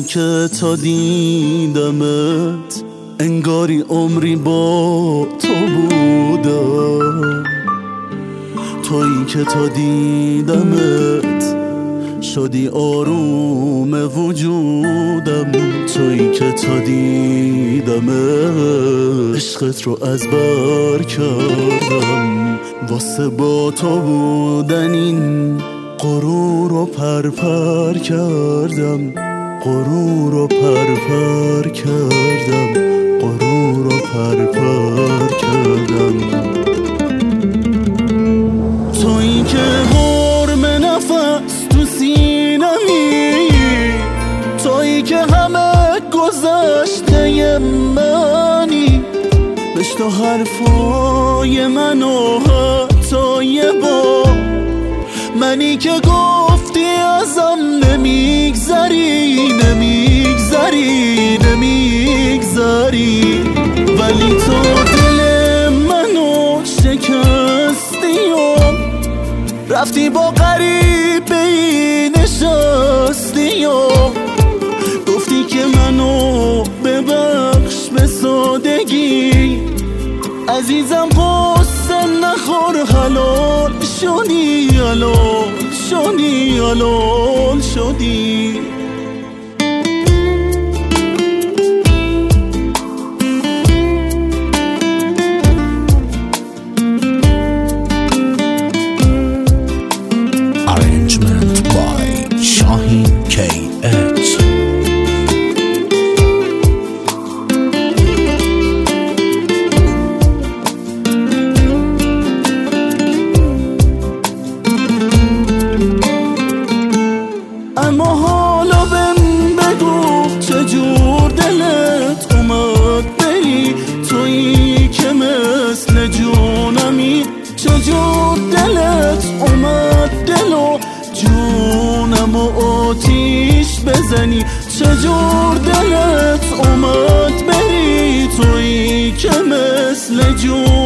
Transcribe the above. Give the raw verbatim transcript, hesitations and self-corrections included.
که تا دیدمت انگاری عمری با تو بودم، تویی که تا دیدمت شدی آروم وجودم، تویی که تا دیدمت عشقت رو از بر کردم، واسه با تو بودن این غرور رو پرپر کردم، غرور رو پرپر کردم، غرور رو پرپر کردم. تویی که حرم نفس تو سینمی، تویی که همه گذشته منی، بشنو حرفای منو حتی یه بار، منی که گفتی ازم نمیگذری نمیگذری نمیگذری، ولی تو دل منو شکستی و رفتی با غریبه نشستی و گفتی که منو ببخش به سادگی، عزیزم قصه نخور، حلال شدی حلال شدی حلال شدی. Arrangement by Shahin کی اچ. اما حالا بهم بگو چجور دلت اومد بری، تویی که مثل جونمی، چجور دلت اومد دلو جونمو آتیش بزنی، چجور دلت اومد بری، تویی که مثل جون